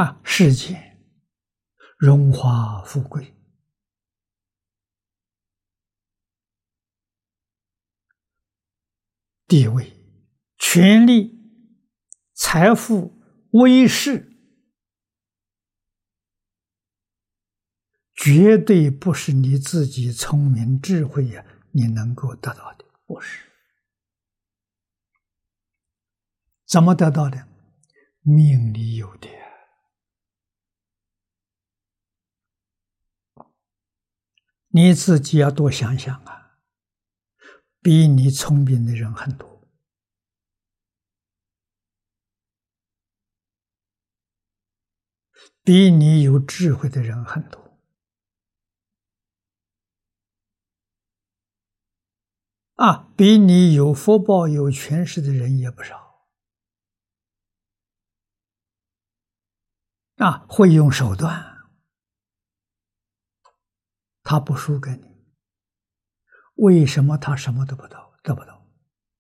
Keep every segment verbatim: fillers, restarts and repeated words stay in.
啊，世间荣华富贵、地位、权力、财富、威势，绝对不是你自己聪明智慧呀、啊，你能够得到的，不是。怎么得到的？命里有的。你自己要多想想啊，比你聪明的人很多，比你有智慧的人很多啊，比你有福报有权势的人也不少啊，会用手段，他不输给你，为什么他什么都不得得不到？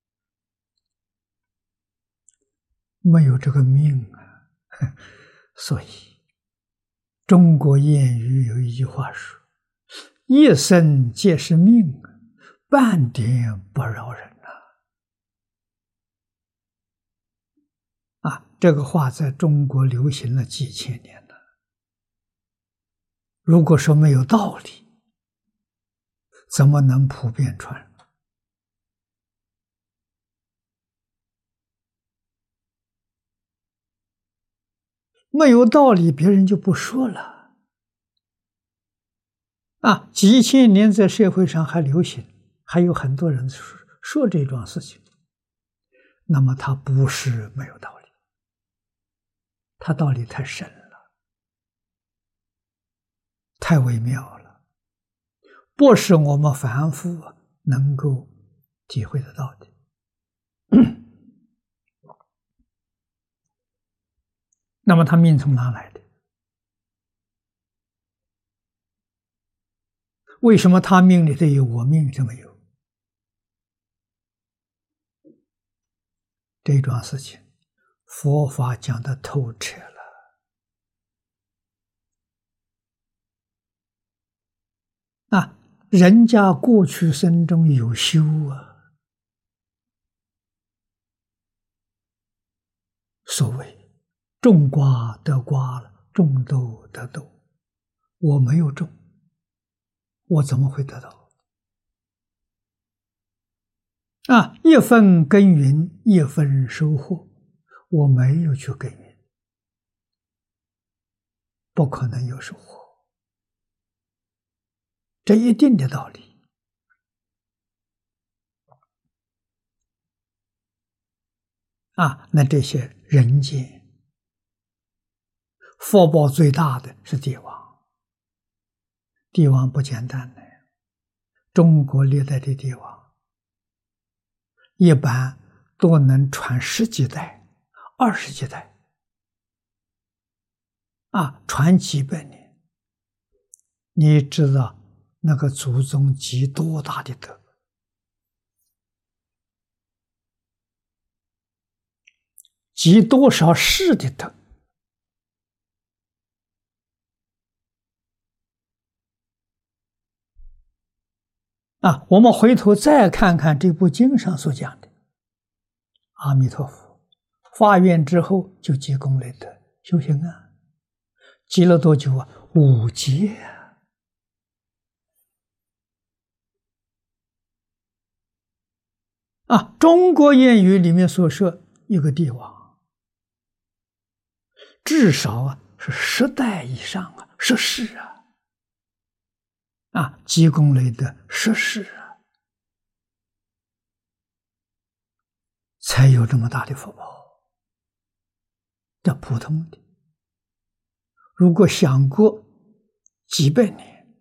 没有这个命啊！所以中国谚语有一句话说：“一生皆是命，半点不饶人呐。”啊，这个话在中国流行了几千年了。如果说没有道理，怎么能普遍传染？没有道理，别人就不说了。啊，几千年在社会上还流行，还有很多人说说这桩事情，那么它不是没有道理，它道理太深了，太微妙了，不是我们凡夫能够体会得到的。那么他命从哪来的？为什么他命里头有，我命里头没有？这桩事情佛法讲得透彻了啊！人家过去生中有修啊，所谓种瓜得瓜了，种豆得豆，我没有种，我怎么会得到？啊，一分耕耘一分收获，我没有去耕耘，不可能有收获，这一定的道理。啊，那这些人间福报最大的是帝王，帝王不简单的，中国历代的帝王一般都能传十几代、二十几代，啊，传几百年。你知道那个祖宗积多大的德，积多少世的德。啊，我们回头再看看这部经上所讲的，阿弥陀佛发愿之后就积功累德修行啊，积了多久啊？五劫啊！啊，中国谚语里面所说一个帝王，至少啊是十代以上啊，十世啊。啊，积功累德十世啊，才有这么大的福报。这普通的，如果想过几百年，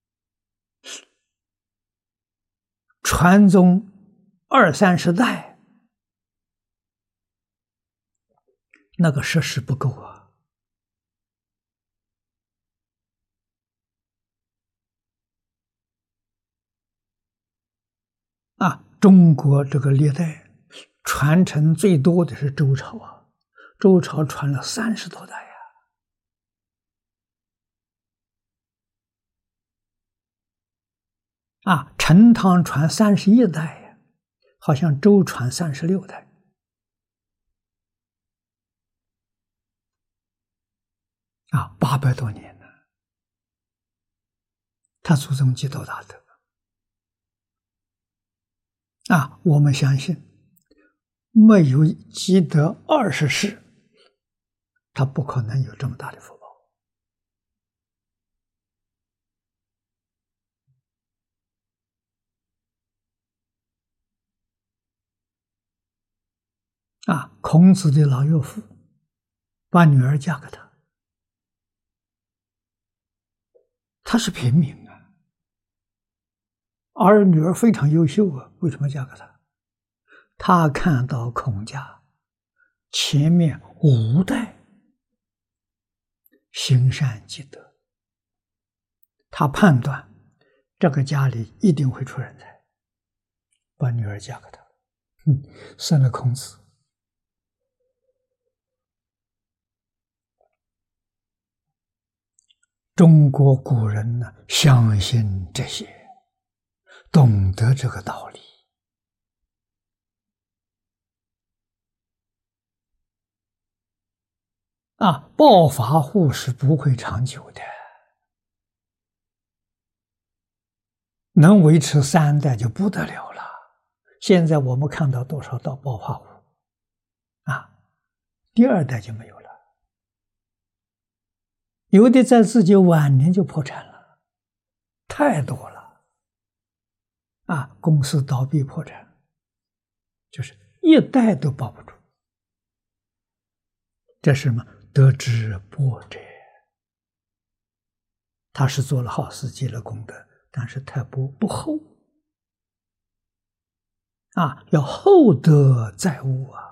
传宗二三十代，那个十世不够啊。啊，中国这个历代传承最多的是周朝啊，周朝传了三十多代呀、 啊，陈汤传三十一代呀，好像周传三十六代。啊，八百多年了，他祖宗积多大德啊！我们相信，没有积德二十世，他不可能有这么大的福报啊！孔子的老岳父把女儿嫁给他，他是平民啊，而女儿非常优秀啊，为什么嫁给他？他看到孔家前面五代行善积德，他判断这个家里一定会出人才，把女儿嫁给他，嗯，生了孔子。中国古人呢，相信这些，懂得这个道理啊，暴发户是不会长久的，能维持三代就不得了了。现在我们看到多少道暴发户啊，第二代就没有了，有的在自己晚年就破产了，太多了啊！公司倒闭破产，就是一代都保不住。这是什么？得之薄者，他是做了好事，积了功德，但是太不不厚啊，要厚德载物啊。